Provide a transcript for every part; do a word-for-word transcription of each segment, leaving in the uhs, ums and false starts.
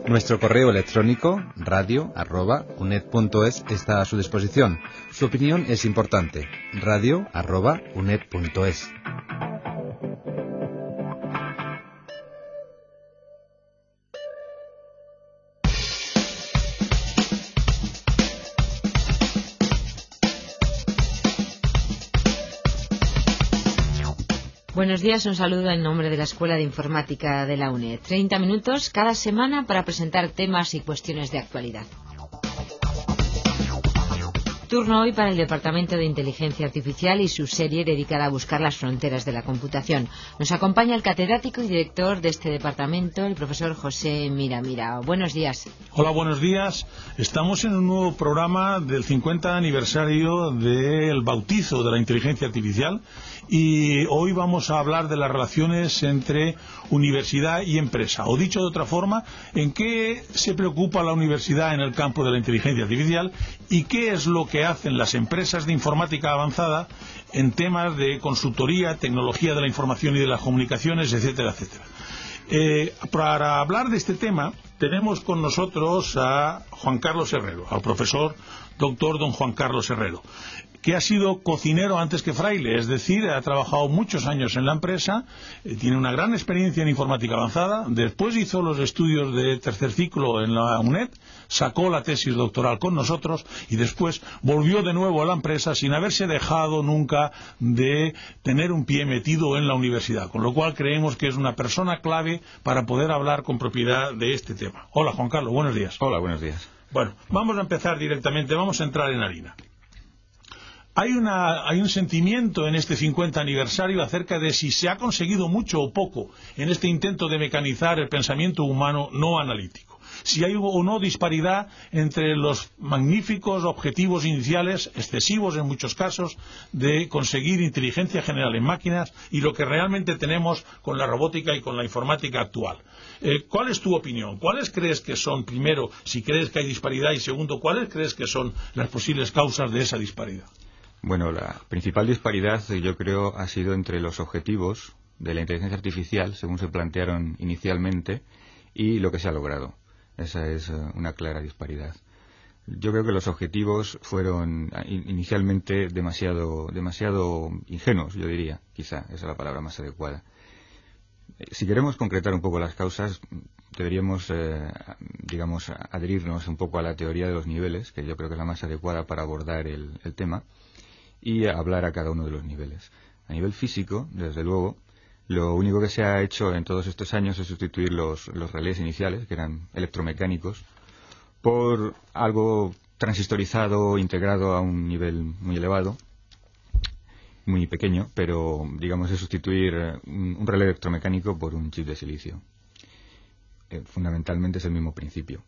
Nuestro correo electrónico radio arroba uned punto es está a su disposición. Su opinión es importante. radio arroba uned punto es. Buenos días, un saludo en nombre de la Escuela de Informática de la UNED. treinta minutos cada semana para presentar temas y cuestiones de actualidad. Turno hoy para el Departamento de Inteligencia Artificial y su serie dedicada a buscar las fronteras de la computación. Nos acompaña el catedrático y director de este departamento, el profesor José Miramira. Buenos días. Hola, buenos días. Estamos en un nuevo programa del cincuenta aniversario del bautizo de la inteligencia artificial y hoy vamos a hablar de las relaciones entre universidad y empresa. O dicho de otra forma, ¿en qué se preocupa la universidad en el campo de la inteligencia artificial y qué es lo que hacen las empresas de informática avanzada en temas de consultoría, tecnología de la información y de las comunicaciones, etcétera, etcétera? Eh, para hablar de este tema tenemos con nosotros a Juan Carlos Herrero, al profesor doctor don Juan Carlos Herrero, que ha sido cocinero antes que fraile, es decir, ha trabajado muchos años en la empresa, eh, tiene una gran experiencia en informática avanzada, después hizo los estudios de tercer ciclo en la UNED, sacó la tesis doctoral con nosotros y después volvió de nuevo a la empresa sin haberse dejado nunca de tener un pie metido en la universidad, con lo cual creemos que es una persona clave para poder hablar con propiedad de este tema. Hola, Juan Carlos, buenos días. Hola, buenos días. Bueno, vamos a empezar directamente, vamos a entrar en harina. Hay, una, hay un sentimiento en este cincuenta aniversario acerca de si se ha conseguido mucho o poco en este intento de mecanizar el pensamiento humano no analítico. Si hay o no disparidad entre los magníficos objetivos iniciales, excesivos en muchos casos, de conseguir inteligencia general en máquinas y lo que realmente tenemos con la robótica y con la informática actual. Eh, ¿Cuál es tu opinión? ¿Cuáles crees que son, primero, si crees que hay disparidad y segundo, cuáles crees que son las posibles causas de esa disparidad? Bueno, la principal disparidad, yo creo, ha sido entre los objetivos de la inteligencia artificial, según se plantearon inicialmente, y lo que se ha logrado. Esa es una clara disparidad. Yo creo que los objetivos fueron inicialmente demasiado, demasiado ingenuos, yo diría, quizá, esa es la palabra más adecuada. Si queremos concretar un poco las causas, deberíamos, eh, digamos, adherirnos un poco a la teoría de los niveles, que yo creo que es la más adecuada para abordar el, el tema, y hablar a cada uno de los niveles. A nivel físico, desde luego, lo único que se ha hecho en todos estos años es sustituir los, los relés iniciales, que eran electromecánicos, por algo transistorizado, integrado a un nivel muy elevado, muy pequeño, pero digamos es sustituir un, un relé electromecánico por un chip de silicio. Eh, fundamentalmente es el mismo principio.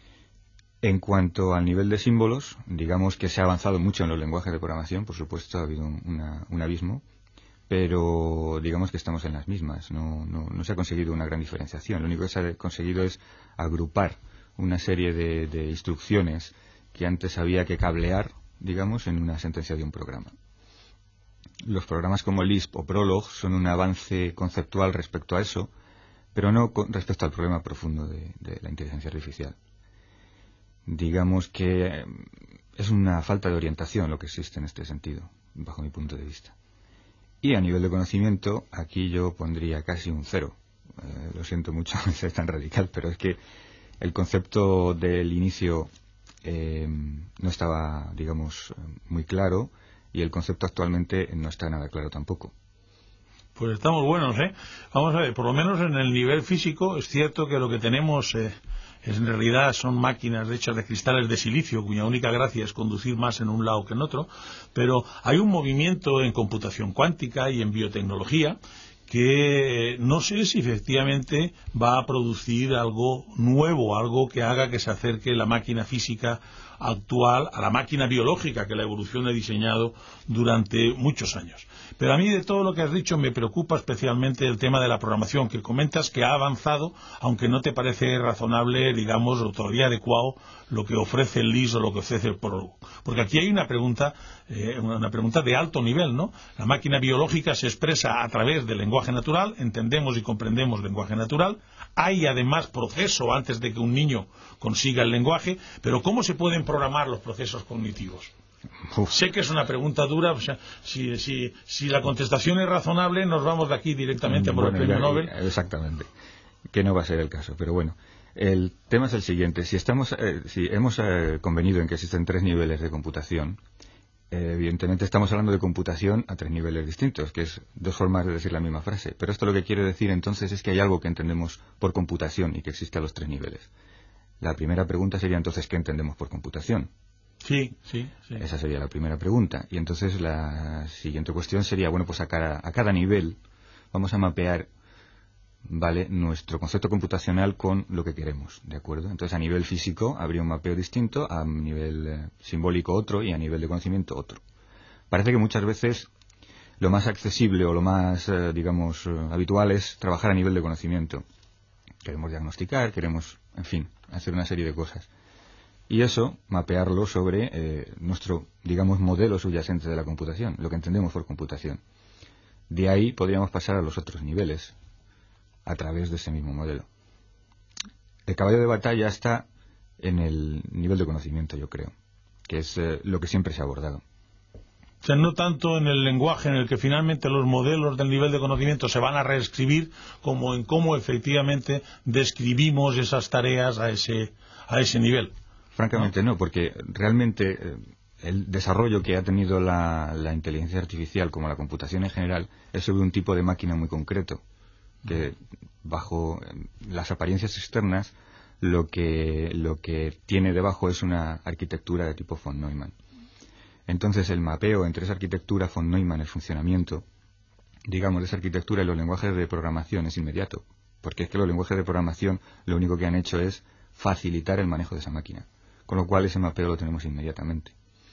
En cuanto al nivel de símbolos, digamos que se ha avanzado mucho en los lenguajes de programación, por supuesto ha habido un, una, un abismo, pero digamos que estamos en las mismas, no, no, no se ha conseguido una gran diferenciación. Lo único que se ha conseguido es agrupar una serie de, de instrucciones que antes había que cablear, digamos, en una sentencia de un programa. Los programas como Lisp o Prolog son un avance conceptual respecto a eso, pero no con respecto al problema profundo de, de la inteligencia artificial. Digamos que es una falta de orientación lo que existe en este sentido, bajo mi punto de vista. Y a nivel de conocimiento, aquí yo pondría casi un cero. Eh, lo siento mucho ser tan radical, pero es que el concepto del inicio eh, no estaba, digamos, muy claro, y el concepto actualmente no está nada claro tampoco. Pues estamos buenos, ¿eh? Vamos a ver, por lo menos en el nivel físico es cierto que lo que tenemos eh, es, en realidad son máquinas hechas de cristales de silicio, cuya única gracia es conducir más en un lado que en otro, pero hay un movimiento en computación cuántica y en biotecnología que no sé si efectivamente va a producir algo nuevo, algo que haga que se acerque la máquina física actual, a la máquina biológica que la evolución ha diseñado durante muchos años. Pero a mí de todo lo que has dicho me preocupa especialmente el tema de la programación, que comentas que ha avanzado, aunque no te parece razonable, digamos, o todavía adecuado lo que ofrece el L I S o lo que ofrece el prólogo. Porque aquí hay una pregunta, eh, una pregunta de alto nivel, ¿no? La máquina biológica se expresa a través del lenguaje natural, entendemos y comprendemos lenguaje natural, hay además proceso antes de que un niño consiga el lenguaje, pero ¿cómo se pueden programar los procesos cognitivos? Uf. Sé que es una pregunta dura, o sea, si, si, si la contestación es razonable, nos vamos de aquí directamente a por bueno, el premio ya, Nobel. Exactamente, que no va a ser el caso, pero bueno. El tema es el siguiente, si, estamos, eh, si hemos eh, convenido en que existen tres niveles de computación, eh, evidentemente estamos hablando de computación a tres niveles distintos, que es dos formas de decir la misma frase, pero esto lo que quiere decir entonces es que hay algo que entendemos por computación y que existe a los tres niveles. La primera pregunta sería entonces, ¿qué entendemos por computación? Sí, sí, sí. Esa sería la primera pregunta. Y entonces la siguiente cuestión sería, bueno, pues a cada, a cada nivel vamos a mapear, ¿vale?, nuestro concepto computacional con lo que queremos, ¿de acuerdo? Entonces a nivel físico habría un mapeo distinto, a nivel eh, simbólico otro y a nivel de conocimiento otro. Parece que muchas veces lo más accesible o lo más, eh, digamos, eh, habitual es trabajar a nivel de conocimiento. Queremos diagnosticar, queremos, en fin, hacer una serie de cosas. Y eso, mapearlo sobre eh, nuestro, digamos, modelo subyacente de la computación, lo que entendemos por computación. De ahí podríamos pasar a los otros niveles, a través de ese mismo modelo. El caballo de batalla está en el nivel de conocimiento, yo creo, que es eh, lo que siempre se ha abordado. O sea, no tanto en el lenguaje en el que finalmente los modelos del nivel de conocimiento se van a reescribir, como en cómo efectivamente describimos esas tareas a ese, a ese nivel. Francamente no, porque realmente eh, el desarrollo que ha tenido la, la inteligencia artificial, como la computación en general, es sobre un tipo de máquina muy concreto, que bajo eh, las apariencias externas lo que, lo que tiene debajo es una arquitectura de tipo von Neumann. Entonces el mapeo entre esa arquitectura von Neumann, el funcionamiento, digamos, de esa arquitectura y los lenguajes de programación es inmediato, porque es que los lenguajes de programación lo único que han hecho es facilitar el manejo de esa máquina, con lo cual ese mapeo lo tenemos inmediatamente.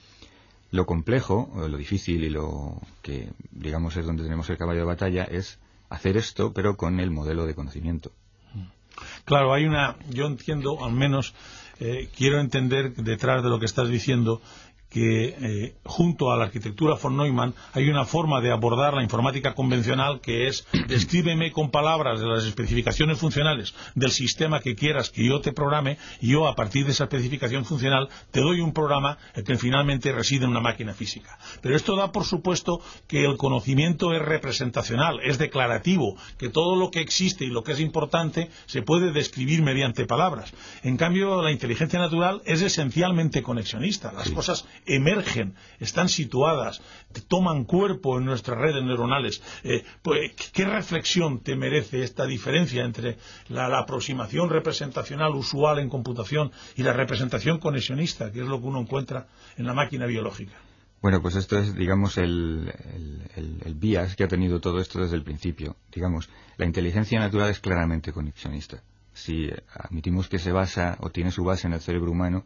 Lo complejo, lo difícil y lo que, digamos, es donde tenemos el caballo de batalla es hacer esto, pero con el modelo de conocimiento. Claro, hay una, yo entiendo, al menos eh, quiero entender detrás de lo que estás diciendo, que eh, junto a la arquitectura von Neumann hay una forma de abordar la informática convencional que es descríbeme con palabras de las especificaciones funcionales del sistema que quieras que yo te programe y yo a partir de esa especificación funcional te doy un programa que finalmente reside en una máquina física. Pero esto da por supuesto que el conocimiento es representacional, es declarativo, que todo lo que existe y lo que es importante se puede describir mediante palabras. En cambio la inteligencia natural es esencialmente conexionista, las sí. cosas emergen, están situadas, toman cuerpo en nuestras redes neuronales. Eh, pues, ¿qué reflexión te merece esta diferencia entre la, la aproximación representacional usual en computación y la representación conexionista, que es lo que uno encuentra en la máquina biológica? Bueno, pues esto es, digamos, el, el, el, el bias que ha tenido todo esto desde el principio. Digamos, la inteligencia natural es claramente conexionista. Si admitimos que se basa o tiene su base en el cerebro humano,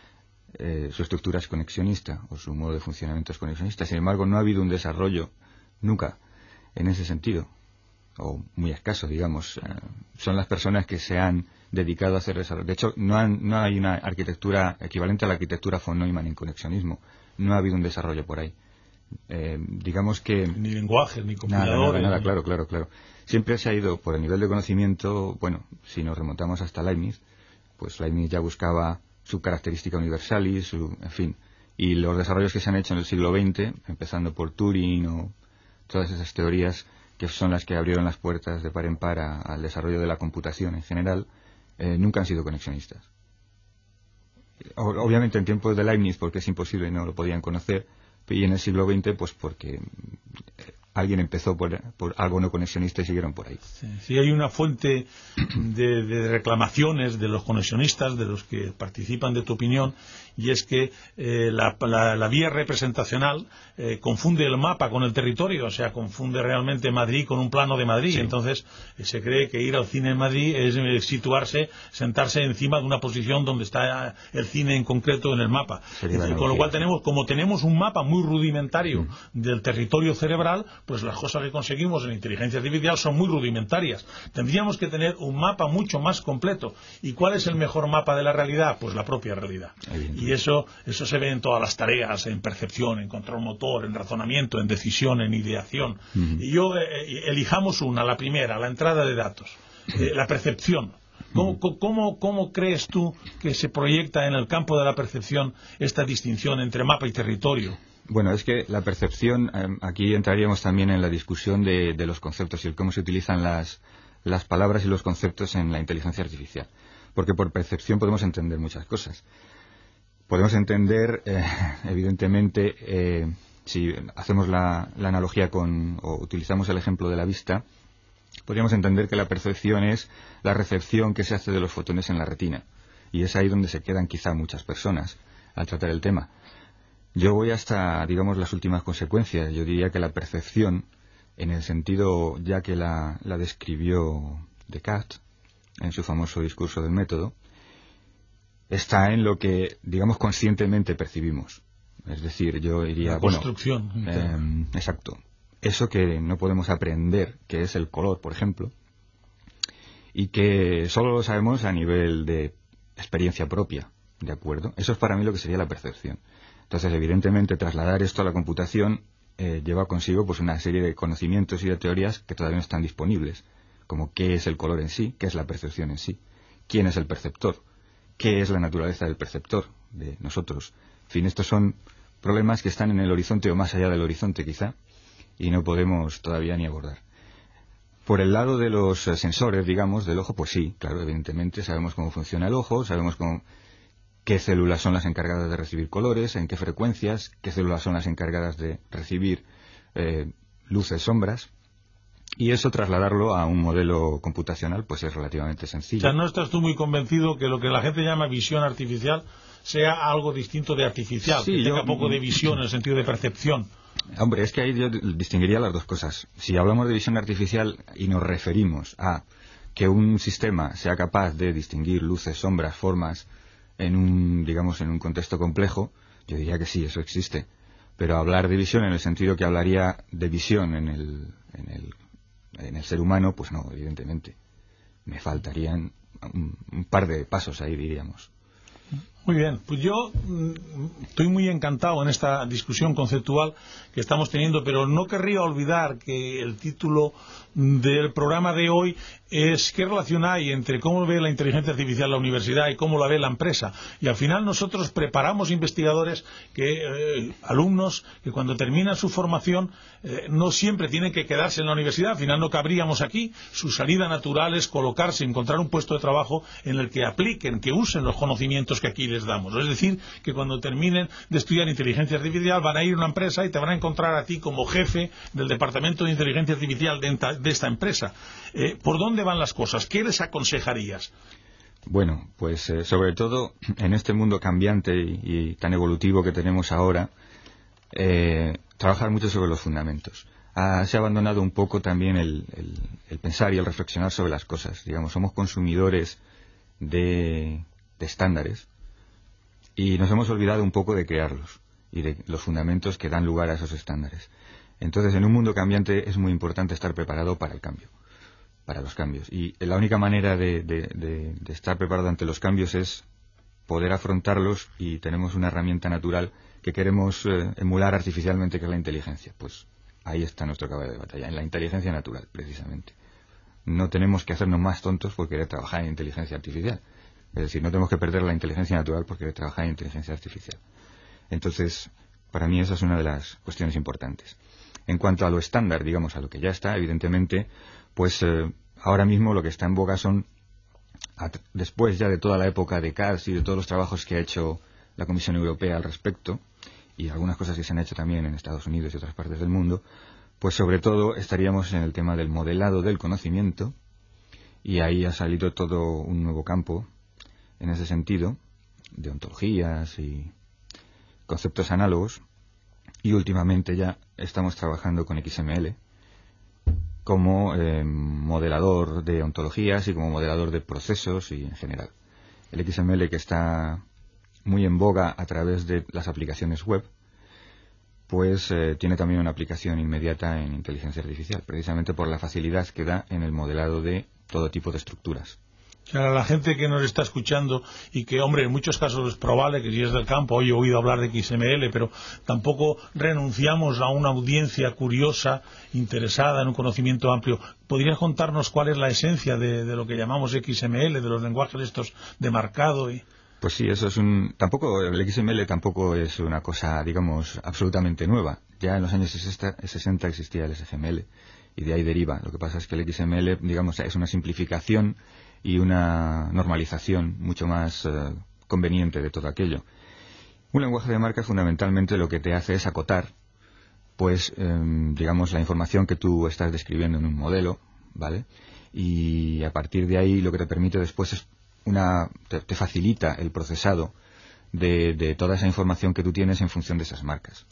Eh, su estructura es conexionista o su modo de funcionamiento es conexionista. Sin embargo, no ha habido un desarrollo nunca en ese sentido, o muy escaso, digamos. Eh, son las personas que se han dedicado a hacer desarrollo. De hecho, no, han, no hay una arquitectura equivalente a la arquitectura von Neumann en conexionismo. No ha habido un desarrollo por ahí. Eh, digamos que ni lenguajes ni compiladores. Nada, nada, nada, claro, claro, claro. Siempre se ha ido por el nivel de conocimiento. Bueno, si nos remontamos hasta Leibniz, pues Leibniz ya buscaba su característica universalis, su, en fin, y los desarrollos que se han hecho en el siglo veinte, empezando por Turing o todas esas teorías que son las que abrieron las puertas de par en par a, al desarrollo de la computación en general, eh, nunca han sido conexionistas. O, obviamente en tiempos de Leibniz, porque es imposible, no lo podían conocer, y en el siglo veinte, pues porque alguien empezó por, por algo no conexionista y siguieron por ahí. Sí, sí, hay una fuente de, de reclamaciones de los conexionistas, de los que participan de tu opinión, y es que eh, la, la, la vía representacional eh, confunde el mapa con el territorio, o sea, confunde realmente Madrid con un plano de Madrid. Sí. Entonces eh, se cree que ir al cine en Madrid es eh, situarse, sentarse encima de una posición donde está el cine en concreto en el mapa. Sería con lo que... cual tenemos, como tenemos un mapa muy rudimentario mm. del territorio cerebral, pues las cosas que conseguimos en inteligencia artificial son muy rudimentarias. Tendríamos que tener un mapa mucho más completo. ¿Y cuál es el mejor mapa de la realidad? Pues la propia realidad. Y eso, eso se ve en todas las tareas, en percepción, en control motor, en razonamiento, en decisión, en ideación. Uh-huh. Y yo, eh, elijamos una, la primera, la entrada de datos, eh, la percepción. ¿Cómo, cómo, ¿Cómo crees tú que se proyecta en el campo de la percepción esta distinción entre mapa y territorio? Bueno, es que la percepción, eh, aquí entraríamos también en la discusión de, de los conceptos y el cómo se utilizan las, las palabras y los conceptos en la inteligencia artificial. Porque por percepción podemos entender muchas cosas. Podemos entender, eh, evidentemente, eh, si hacemos la, la analogía con, o utilizamos el ejemplo de la vista, podríamos entender que la percepción es la recepción que se hace de los fotones en la retina. Y es ahí donde se quedan quizá muchas personas al tratar el tema. Yo voy hasta, digamos, las últimas consecuencias. Yo diría que la percepción, en el sentido ya que la, la describió Descartes en su famoso discurso del método, está en lo que, digamos, conscientemente percibimos. Es decir, yo diría, la construcción. Bueno, eh, exacto. Eso que no podemos aprender, que es el color, por ejemplo, y que solo lo sabemos a nivel de experiencia propia, ¿de acuerdo? Eso es para mí lo que sería la percepción. Entonces, evidentemente, trasladar esto a la computación eh, lleva consigo pues una serie de conocimientos y de teorías que todavía no están disponibles, como qué es el color en sí, qué es la percepción en sí, quién es el perceptor, qué es la naturaleza del perceptor, de nosotros. En fin, estos son problemas que están en el horizonte o más allá del horizonte quizá, y no podemos todavía ni abordar. Por el lado de los sensores, digamos, del ojo, pues sí, claro, evidentemente sabemos cómo funciona el ojo, sabemos cómo, qué células son las encargadas de recibir colores, en qué frecuencias, qué células son las encargadas de recibir eh, luces, sombras. Y eso trasladarlo a un modelo computacional pues es relativamente sencillo. O sea, ¿no estás tú muy convencido que lo que la gente llama visión artificial sea algo distinto de artificial? Sí, que tenga yo, poco de visión en el sentido de percepción. Hombre, es que ahí yo distinguiría las dos cosas. Si hablamos de visión artificial y nos referimos a que un sistema sea capaz de distinguir luces, sombras, formas en un, digamos, en un contexto complejo, yo diría que sí, eso existe. Pero hablar de visión en el sentido que hablaría de visión en el, en el en el ser humano, pues no, evidentemente. Me faltarían un, un par de pasos ahí, diríamos. Muy bien, pues yo mm, estoy muy encantado en esta discusión conceptual que estamos teniendo, pero no querría olvidar que el título del programa de hoy es qué relación hay entre cómo ve la inteligencia artificial la universidad y cómo la ve la empresa. Y al final nosotros preparamos investigadores, que eh, alumnos que cuando terminan su formación eh, no siempre tienen que quedarse en la universidad. Al final no cabríamos aquí. Su salida natural es colocarse, encontrar un puesto de trabajo en el que apliquen, que usen los conocimientos que aquí les damos. Es decir, que cuando terminen de estudiar inteligencia artificial van a ir a una empresa y te van a encontrar a ti como jefe del departamento de inteligencia artificial de, de esta empresa. Eh, ¿Por dónde van las cosas? ¿Qué les aconsejarías? Bueno, pues eh, sobre todo en este mundo cambiante y, y tan evolutivo que tenemos ahora, eh, trabajar mucho sobre los fundamentos. Ah, se ha abandonado un poco también el, el, el pensar y el reflexionar sobre las cosas. Digamos, somos consumidores de, de estándares y nos hemos olvidado un poco de crearlos y de los fundamentos que dan lugar a esos estándares. Entonces, en un mundo cambiante es muy importante estar preparado para el cambio, para los cambios. Y la única manera de, de, de, de estar preparado ante los cambios es poder afrontarlos, y tenemos una herramienta natural que queremos eh, emular artificialmente, que es la inteligencia. Pues ahí está nuestro caballo de batalla, en la inteligencia natural, precisamente. No tenemos que hacernos más tontos por querer trabajar en inteligencia artificial. Es decir, no tenemos que perder la inteligencia natural por querer trabajar en inteligencia artificial. Entonces, para mí esa es una de las cuestiones importantes. En cuanto a lo estándar, digamos, a lo que ya está, evidentemente, pues eh, ahora mismo lo que está en boga son, después ya de toda la época de C A S y de todos los trabajos que ha hecho la Comisión Europea al respecto, y algunas cosas que se han hecho también en Estados Unidos y otras partes del mundo, Pues sobre todo estaríamos en el tema del modelado del conocimiento, y ahí ha salido todo un nuevo campo en ese sentido, de ontologías y conceptos análogos, y últimamente ya estamos trabajando con X M L como eh, modelador de ontologías y como modelador de procesos y en general. El X M L, que está muy en boga a través de las aplicaciones web, pues eh, tiene también una aplicación inmediata en inteligencia artificial, precisamente por la facilidad que da en el modelado de todo tipo de estructuras. Para la gente que nos está escuchando y que, hombre, en muchos casos es probable que si es del campo, hoy he oído hablar de X M L, pero tampoco renunciamos a una audiencia curiosa, interesada en un conocimiento amplio. ¿Podrías contarnos cuál es la esencia de, de lo que llamamos X M L, de los lenguajes estos de marcado? Y... Pues sí, eso es un... Tampoco, el X M L tampoco es una cosa, digamos, absolutamente nueva. Ya en los años sesenta existía el S G M L y de ahí deriva. Lo que pasa es que el X M L, digamos, es una simplificación y una normalización mucho más eh, conveniente de todo aquello. Un lenguaje de marca fundamentalmente lo que te hace es acotar, pues, eh, digamos, la información que tú estás describiendo en un modelo, ¿vale? Y a partir de ahí lo que te permite después es una... te, te facilita el procesado de, de toda esa información que tú tienes en función de esas marcas.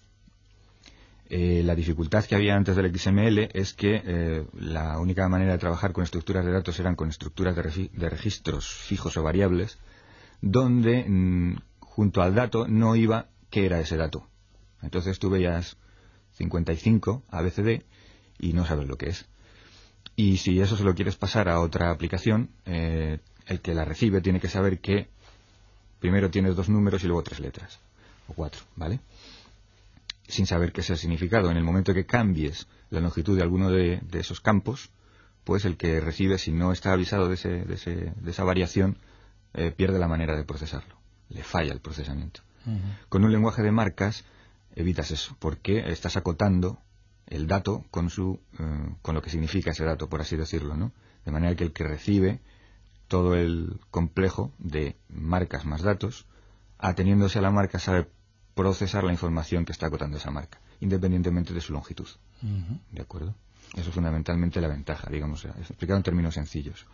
Eh, la dificultad que había antes del X M L es que eh, la única manera de trabajar con estructuras de datos eran con estructuras de, regi de registros fijos o variables, donde mmm, junto al dato no iba qué era ese dato. Entonces tú veías cincuenta y cinco A B C D y no sabes lo que es. Y si eso se lo quieres pasar a otra aplicación, eh, el que la recibe tiene que saber que primero tienes dos números y luego tres letras, o cuatro, ¿vale? Sin saber qué es el significado. En el momento que cambies la longitud de alguno de, de esos campos, pues el que recibe, si no está avisado de, ese, de, ese, de esa variación, eh, pierde la manera de procesarlo. Le falla el procesamiento. Uh-huh. Con un lenguaje de marcas evitas eso, porque estás acotando el dato con, su, eh, con lo que significa ese dato, por así decirlo, ¿no? De manera que el que recibe todo el complejo de marcas más datos, ateniéndose a la marca, sabe procesar la información que está acotando esa marca, independientemente de su longitud. Uh-huh. ¿De acuerdo? Eso es fundamentalmente la ventaja, digamos, explicado en términos sencillos.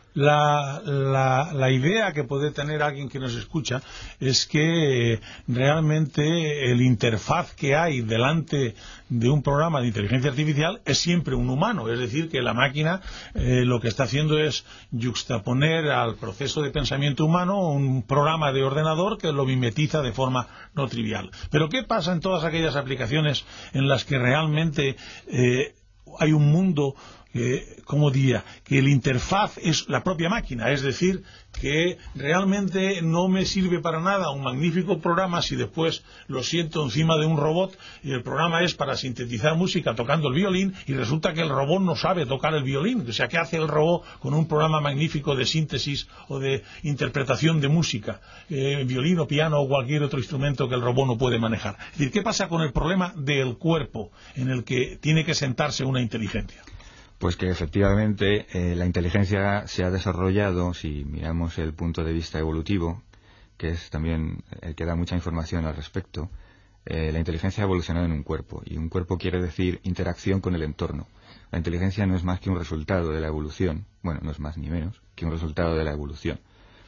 La, la, la idea que puede tener alguien que nos escucha es que realmente el interfaz que hay delante de un programa de inteligencia artificial es siempre un humano, es decir, que la máquina eh, lo que está haciendo es yuxtaponer al proceso de pensamiento humano un programa de ordenador que lo mimetiza de forma no trivial. Pero ¿qué pasa en todas aquellas aplicaciones en las que realmente eh, hay un mundo que, como diría, que el interfaz es la propia máquina, es decir, que realmente no me sirve para nada un magnífico programa si después lo siento encima de un robot y el programa es para sintetizar música tocando el violín y resulta que el robot no sabe tocar el violín? O sea, ¿qué hace el robot con un programa magnífico de síntesis o de interpretación de música? Eh, violín o piano o cualquier otro instrumento que el robot no puede manejar. Es decir, ¿qué pasa con el problema del cuerpo en el que tiene que sentarse una inteligencia? Pues que efectivamente eh, la inteligencia se ha desarrollado, si miramos el punto de vista evolutivo, que es también el que da mucha información al respecto, eh, la inteligencia ha evolucionado en un cuerpo, y un cuerpo quiere decir interacción con el entorno. La inteligencia no es más que un resultado de la evolución, bueno, no es más ni menos que un resultado de la evolución.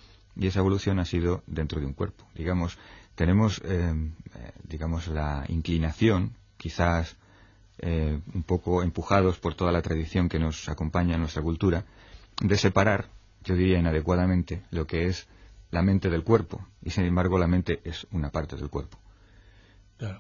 Y esa evolución ha sido dentro de un cuerpo. Digamos, tenemos, eh, digamos, la inclinación, quizás Eh, un poco empujados por toda la tradición que nos acompaña en nuestra cultura, de separar, yo diría inadecuadamente, lo que es la mente del cuerpo, y sin embargo la mente es una parte del cuerpo. Claro.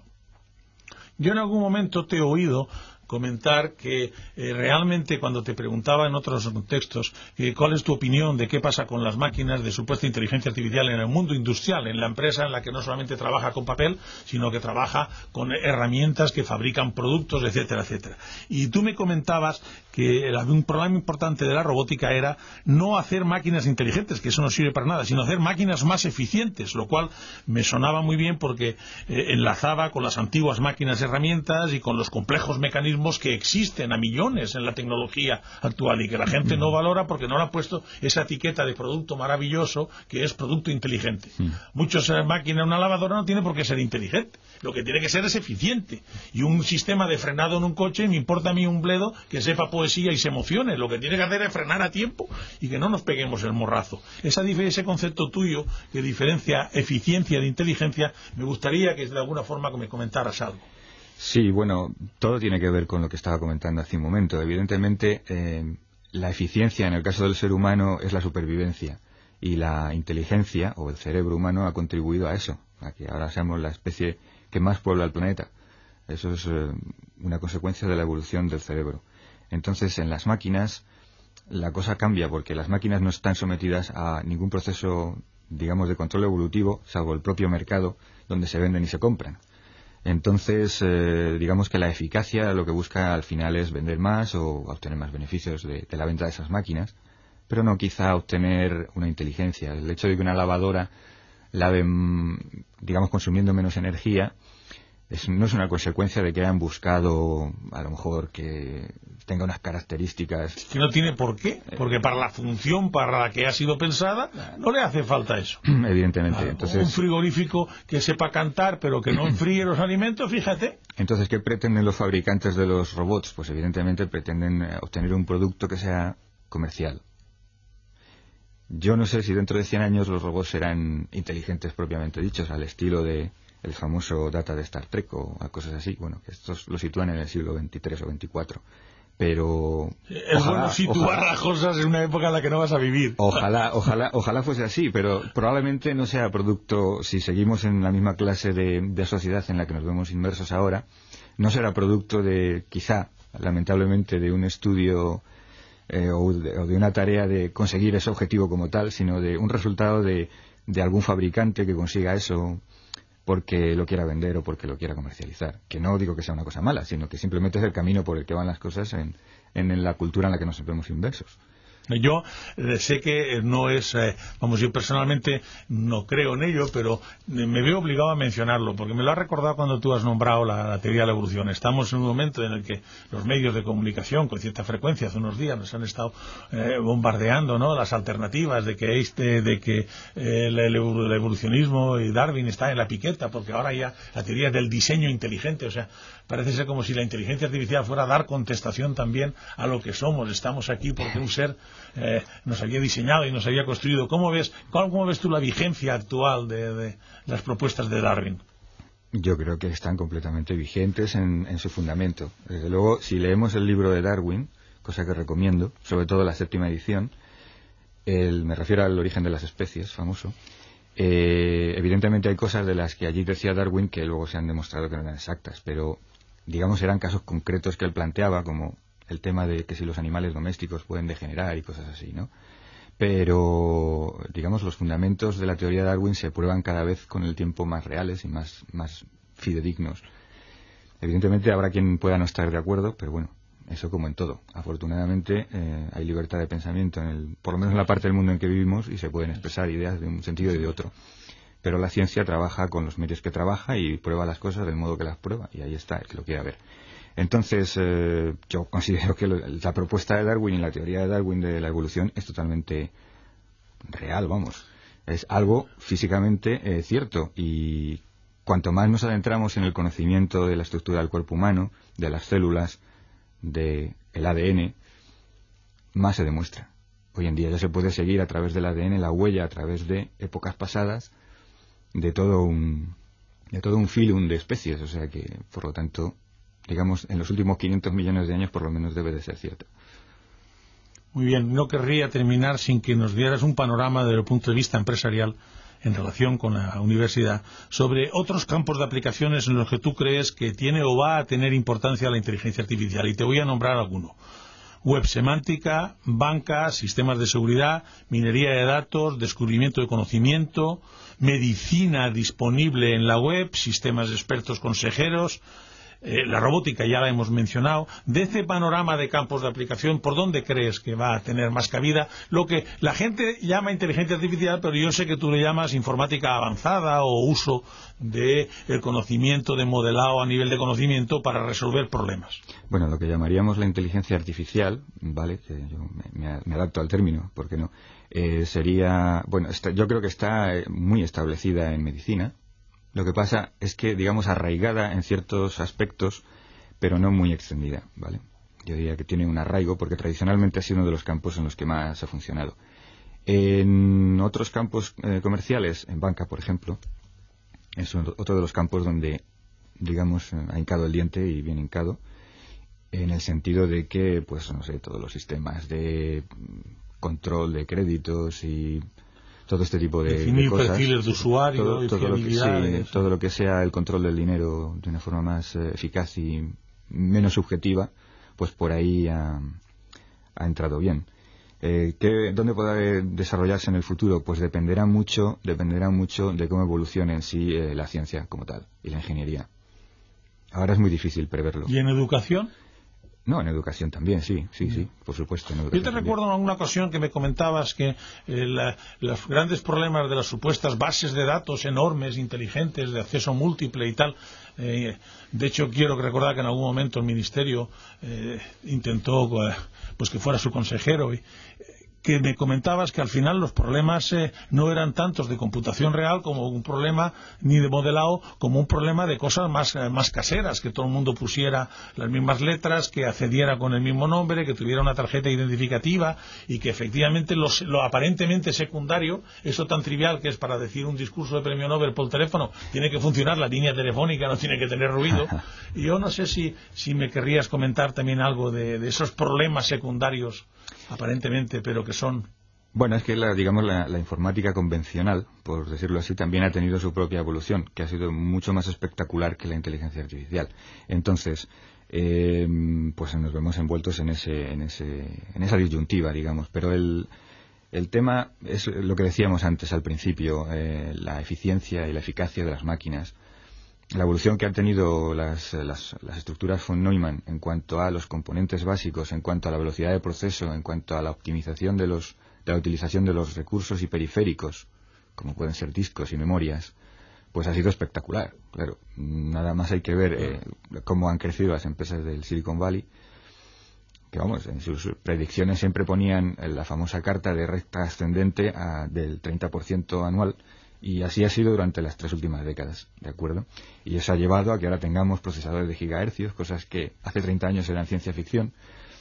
Yo en algún momento te he oído comentar que eh, realmente cuando te preguntaba en otros contextos eh, cuál es tu opinión de qué pasa con las máquinas de supuesta inteligencia artificial en el mundo industrial, en la empresa en la que no solamente trabaja con papel, sino que trabaja con herramientas que fabrican productos, etcétera, etcétera. Y tú me comentabas que un problema importante de la robótica era no hacer máquinas inteligentes, que eso no sirve para nada, sino hacer máquinas más eficientes, lo cual me sonaba muy bien porque eh, enlazaba con las antiguas máquinas herramientas y con los complejos mecanismos mecanismos que existen a millones en la tecnología actual y que la gente no valora porque no le ha puesto esa etiqueta de producto maravilloso que es producto inteligente. Sí. Muchas eh, máquinas, una lavadora no tiene por qué ser inteligente, lo que tiene que ser es eficiente, y un sistema de frenado en un coche, me importa a mí un bledo que sepa poesía y se emocione, lo que tiene que hacer es frenar a tiempo y que no nos peguemos el morrazo. Esa, ese concepto tuyo que diferencia eficiencia de inteligencia, me gustaría que de alguna forma me comentaras algo. Sí, bueno, todo tiene que ver con lo que estaba comentando hace un momento. Evidentemente, eh, la eficiencia en el caso del ser humano es la supervivencia, y la inteligencia o el cerebro humano ha contribuido a eso, a que ahora seamos la especie que más puebla el planeta. Eso es eh, una consecuencia de la evolución del cerebro. Entonces, en las máquinas la cosa cambia, porque las máquinas no están sometidas a ningún proceso, digamos, de control evolutivo, salvo el propio mercado donde se venden y se compran. Entonces, eh, digamos que la eficacia lo que busca al final es vender más o obtener más beneficios de, de la venta de esas máquinas, pero no quizá obtener una inteligencia. El hecho de que una lavadora lave, digamos, consumiendo menos energía, es, no es una consecuencia de que hayan buscado, a lo mejor, que tenga unas características... Que no tiene por qué, porque para la función para la que ha sido pensada no le hace falta eso. Evidentemente. Claro, entonces, un frigorífico que sepa cantar pero que no enfríe los alimentos, fíjate. Entonces, ¿qué pretenden los fabricantes de los robots? Pues evidentemente pretenden obtener un producto que sea comercial. Yo no sé si dentro de cien años los robots serán inteligentes propiamente dichos, al estilo de el famoso Data de Star Trek o a cosas así. Bueno, que estos lo sitúan en el siglo veintitrés o veinticuatro. Pero es ojalá, bueno situar ojalá, las cosas en una época en la que no vas a vivir. Ojalá, ojalá, ojalá fuese así, pero probablemente no sea producto, si seguimos en la misma clase de, de sociedad en la que nos vemos inmersos ahora, no será producto de, quizá, lamentablemente, de un estudio eh, o, de, o de una tarea de conseguir ese objetivo como tal, sino de un resultado de, de algún fabricante que consiga eso porque lo quiera vender o porque lo quiera comercializar. Que no digo que sea una cosa mala, sino que simplemente es el camino por el que van las cosas en, en, en la cultura en la que nos vemos inmersos. Yo eh, sé que no es, eh, vamos, yo personalmente no creo en ello, pero me veo obligado a mencionarlo, porque me lo has recordado cuando tú has nombrado la, la teoría de la evolución. Estamos en un momento en el que los medios de comunicación, con cierta frecuencia, hace unos días nos han estado eh, bombardeando, ¿no?, las alternativas de que este, de que eh, el, el evolucionismo y Darwin está en la piqueta, porque ahora ya la teoría del diseño inteligente, o sea, parece ser como si la inteligencia artificial fuera a dar contestación también a lo que somos. Estamos aquí porque un ser Eh, nos había diseñado y nos había construido. ¿Cómo ves, cómo ves tú la vigencia actual de, de las propuestas de Darwin? Yo creo que están completamente vigentes en, en su fundamento. Desde luego, si leemos el libro de Darwin, cosa que recomiendo, sobre todo la séptima edición, el, me refiero al origen de las especies, famoso, eh, evidentemente hay cosas de las que allí decía Darwin que luego se han demostrado que no eran exactas, pero digamos eran casos concretos que él planteaba, como el tema de que si los animales domésticos pueden degenerar y cosas así, ¿no? Pero, digamos, los fundamentos de la teoría de Darwin se prueban cada vez con el tiempo más reales y más, más fidedignos. Evidentemente habrá quien pueda no estar de acuerdo, pero bueno, eso como en todo. Afortunadamente eh, hay libertad de pensamiento, en el, por lo menos en la parte del mundo en que vivimos, y se pueden expresar ideas de un sentido y de otro. Pero la ciencia trabaja con los medios que trabaja y prueba las cosas del modo que las prueba, y ahí está, el que lo quiera ver. Entonces, eh, yo considero que lo, la propuesta de Darwin y la teoría de Darwin de la evolución es totalmente real, vamos. Es algo físicamente eh, cierto, y cuanto más nos adentramos en el conocimiento de la estructura del cuerpo humano, de las células, del A D N, más se demuestra. Hoy en día ya se puede seguir a través del A D N la huella a través de épocas pasadas de todo un, de todo un filum de especies, o sea que, por lo tanto, digamos, en los últimos quinientos millones de años por lo menos debe de ser cierto. Muy bien, no querría terminar sin que nos dieras un panorama desde el punto de vista empresarial en relación con la universidad sobre otros campos de aplicaciones en los que tú crees que tiene o va a tener importancia la inteligencia artificial. Y te voy a nombrar alguno. Web semántica, banca, sistemas de seguridad, minería de datos, descubrimiento de conocimiento, medicina disponible en la web, sistemas de expertos consejeros, eh, la robótica ya la hemos mencionado. De este panorama de campos de aplicación, ¿por dónde crees que va a tener más cabida lo que la gente llama inteligencia artificial, pero yo sé que tú le llamas informática avanzada o uso del conocimiento de modelado a nivel de conocimiento para resolver problemas? Bueno, lo que llamaríamos la inteligencia artificial, ¿vale? Que yo me, me adapto al término, ¿por qué no? Eh, sería, bueno, está, yo creo que está muy establecida en medicina. Lo que pasa es que, digamos, arraigada en ciertos aspectos, pero no muy extendida, ¿vale? Yo diría que tiene un arraigo porque tradicionalmente ha sido uno de los campos en los que más ha funcionado. En otros campos eh, comerciales, en banca, por ejemplo, es otro de los campos donde, digamos, ha hincado el diente y bien hincado, en el sentido de que, pues, no sé, todos los sistemas de control de créditos y todo este tipo de, Definir de cosas. perfiles de usuario, todo, y todo, lo que, sí, todo lo que sea el control del dinero de una forma más eh, eficaz y menos subjetiva, pues por ahí ha, ha entrado bien. Eh, ¿qué, ¿Dónde podrá desarrollarse en el futuro? Pues dependerá mucho, dependerá mucho de cómo evolucione en sí eh, la ciencia como tal y la ingeniería. Ahora es muy difícil preverlo. ¿Y en educación? No, en educación también, sí, sí, sí, por supuesto. En Yo te también. recuerdo en alguna ocasión que me comentabas que eh, la, los grandes problemas de las supuestas bases de datos enormes, inteligentes, de acceso múltiple y tal, eh, de hecho quiero recordar que en algún momento el Ministerio eh, intentó eh, pues que fuera su consejero y que me comentabas que al final los problemas eh, no eran tantos de computación real como un problema, ni de modelado, como un problema de cosas más, eh, más caseras, que todo el mundo pusiera las mismas letras, que accediera con el mismo nombre, que tuviera una tarjeta identificativa y que efectivamente los, lo aparentemente secundario, eso tan trivial que es para decir un discurso de premio Nobel por teléfono, tiene que funcionar la línea telefónica, no tiene que tener ruido. Y yo no sé si, si me querrías comentar también algo de, de esos problemas secundarios aparentemente, pero que son... Bueno, es que la, digamos la, la informática convencional, por decirlo así, también ha tenido su propia evolución, que ha sido mucho más espectacular que la inteligencia artificial. Entonces, eh, pues nos vemos envueltos en ese, en ese, en esa disyuntiva, digamos. Pero el, el tema es lo que decíamos antes al principio, eh, la eficiencia y la eficacia de las máquinas. La evolución que han tenido las, las, las estructuras von Neumann en cuanto a los componentes básicos, en cuanto a la velocidad de proceso, en cuanto a la optimización de, los, de la utilización de los recursos y periféricos, como pueden ser discos y memorias, pues ha sido espectacular. Claro, nada más hay que ver eh, cómo han crecido las empresas del Silicon Valley, que vamos, en sus predicciones siempre ponían la famosa carta de recta ascendente a, del treinta por ciento anual. Y así ha sido durante las tres últimas décadas, ¿de acuerdo? Y eso ha llevado a que ahora tengamos procesadores de gigahercios, cosas que hace treinta años eran ciencia ficción,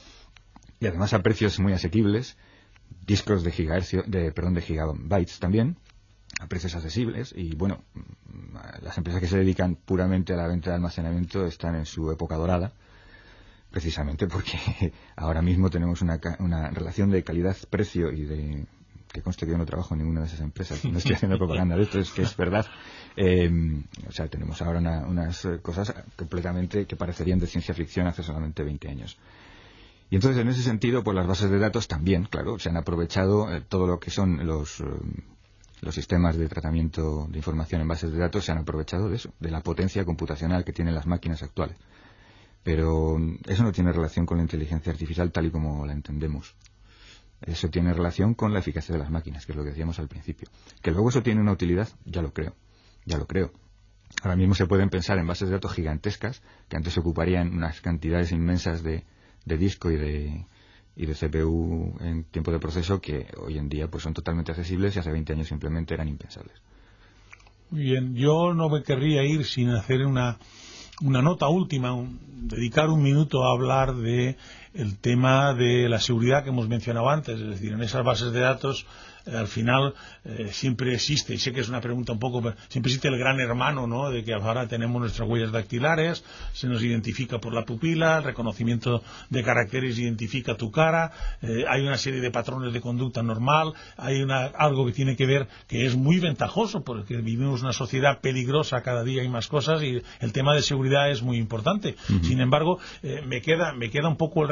y además a precios muy asequibles, discos de gigahercios, de, perdón, de gigabytes también, a precios accesibles, y bueno, las empresas que se dedican puramente a la venta de almacenamiento están en su época dorada, precisamente porque ahora mismo tenemos una, una relación de calidad-precio y de... que conste que yo no trabajo en ninguna de esas empresas, no estoy haciendo propaganda de esto, es que es verdad. Eh, o sea, tenemos ahora una, unas cosas completamente que parecerían de ciencia ficción hace solamente veinte años. Y entonces, en ese sentido, pues las bases de datos también, claro, se han aprovechado eh, todo lo que son los, eh, los sistemas de tratamiento de información en bases de datos, se han aprovechado de eso, de la potencia computacional que tienen las máquinas actuales. Pero eso no tiene relación con la inteligencia artificial tal y como la entendemos. Eso tiene relación con la eficacia de las máquinas, que es lo que decíamos al principio. Que luego eso tiene una utilidad, ya lo creo, ya lo creo. Ahora mismo se pueden pensar en bases de datos gigantescas, que antes ocuparían unas cantidades inmensas de, de disco y de, y de C P U en tiempo de proceso, que hoy en día pues son totalmente accesibles y hace veinte años simplemente eran impensables. Muy bien, yo no me querría ir sin hacer una... una nota última, un, dedicar un minuto a hablar de el tema de la seguridad que hemos mencionado antes, es decir, en esas bases de datos eh, al final eh, siempre existe, y sé que es una pregunta un poco, pero siempre existe el gran hermano, ¿no?, de que ahora tenemos nuestras huellas dactilares, se nos identifica por la pupila, el reconocimiento de caracteres identifica tu cara, eh, hay una serie de patrones de conducta normal, hay una, algo que tiene que ver que es muy ventajoso porque vivimos una sociedad peligrosa, cada día hay más cosas y el tema de seguridad es muy importante. Uh-huh. Sin embargo, eh, me queda me queda un poco el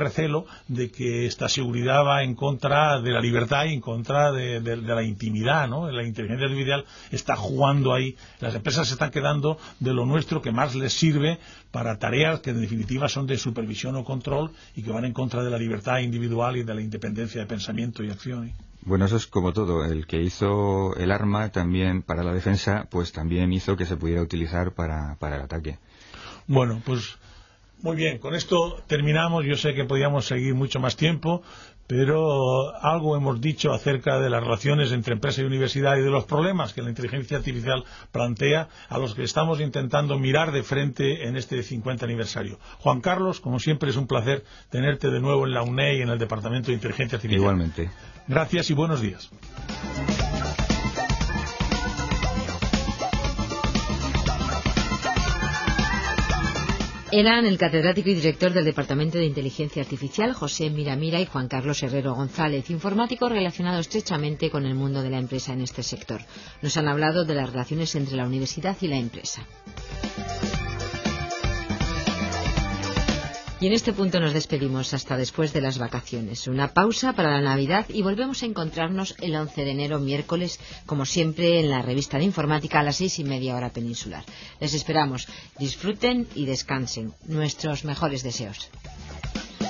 recelo de que esta seguridad va en contra de la libertad y en contra de, de, de la intimidad, ¿no? La inteligencia artificial está jugando ahí. Las empresas se están quedando de lo nuestro que más les sirve para tareas que en definitiva son de supervisión o control y que van en contra de la libertad individual y de la independencia de pensamiento y acción. Bueno, eso es como todo. El que hizo el arma también para la defensa, pues también hizo que se pudiera utilizar para, para el ataque. Bueno, pues muy bien, con esto terminamos. Yo sé que podíamos seguir mucho más tiempo, pero algo hemos dicho acerca de las relaciones entre empresa y universidad y de los problemas que la inteligencia artificial plantea, a los que estamos intentando mirar de frente en este cincuenta aniversario. Juan Carlos, como siempre, es un placer tenerte de nuevo en la U N E y en el Departamento de Inteligencia Artificial. Igualmente. Gracias y buenos días. Eran el catedrático y director del Departamento de Inteligencia Artificial, José Miramira, y Juan Carlos Herrero González, informáticos relacionados estrechamente con el mundo de la empresa en este sector. Nos han hablado de las relaciones entre la universidad y la empresa. Y en este punto nos despedimos hasta después de las vacaciones. Una pausa para la Navidad y volvemos a encontrarnos el once de enero, miércoles, como siempre, en la revista de informática a las seis y media hora peninsular. Les esperamos. Disfruten y descansen. Nuestros mejores deseos.